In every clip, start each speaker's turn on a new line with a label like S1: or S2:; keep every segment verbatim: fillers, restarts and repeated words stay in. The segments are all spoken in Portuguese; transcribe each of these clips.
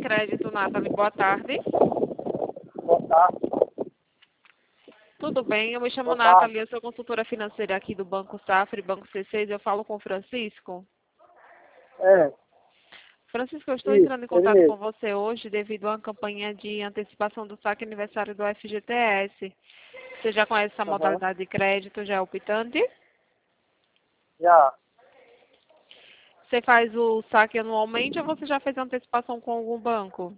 S1: Crédito, Nathalie. Boa tarde.
S2: Boa tarde.
S1: Tudo bem? Eu me chamo
S2: Boa tarde.
S1: Nathalie, eu sou consultora financeira aqui do Banco Safra e Banco C seis. Eu falo com o Francisco.
S2: É,
S1: Francisco, eu estou
S2: isso,
S1: entrando em
S2: ele
S1: contato com
S2: mesmo.
S1: você hoje devido a uma campanha de antecipação do saque aniversário do F G T S. Você já conhece essa
S2: Aham.
S1: modalidade de crédito, já é optante?
S2: Já.
S1: Você faz o saque anualmente ou você já fez antecipação com algum banco?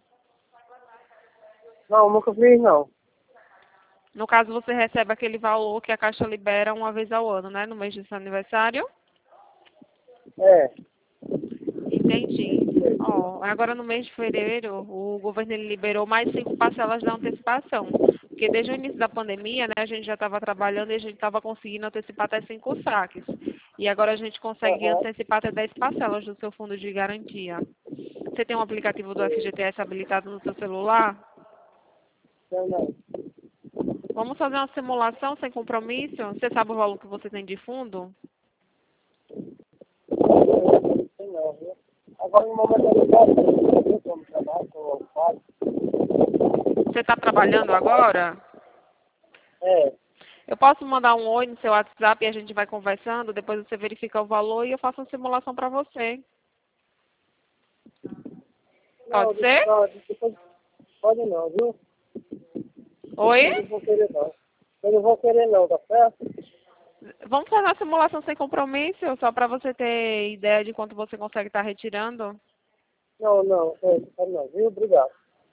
S2: Não, nunca fiz não.
S1: No caso, você recebe aquele valor que a Caixa libera uma vez ao ano, né? No mês de seu aniversário?
S2: É.
S1: Entendi. Ó, agora no mês de fevereiro, o governo ele liberou mais cinco parcelas da antecipação. Porque desde o início da pandemia, né, a gente já estava trabalhando e a gente estava conseguindo antecipar até cinco saques. E agora a gente consegue
S2: Aham.
S1: antecipar até dez parcelas do seu fundo de garantia. Você tem um aplicativo do F G T S habilitado no seu celular?
S2: Não, não.
S1: Vamos fazer uma simulação sem compromisso? Você sabe o valor que você tem de fundo?
S2: Não sei não, viu? Agora no momento eu não posso, eu estou no trabalho, estou ocupado.
S1: Você está trabalhando agora?
S2: É.
S1: Eu posso mandar um oi no seu WhatsApp e a gente vai conversando, depois você verifica o valor e eu faço uma simulação para você.
S2: Não,
S1: Pode
S2: deixa,
S1: ser?
S2: não, depois pode não, viu?
S1: Oi?
S2: Eu não vou querer não. Eu não vou querer não, tá certo?
S1: Vamos fazer uma simulação sem compromisso, só para você ter ideia de quanto você consegue estar retirando?
S2: Não, não, é, não, viu? Obrigado.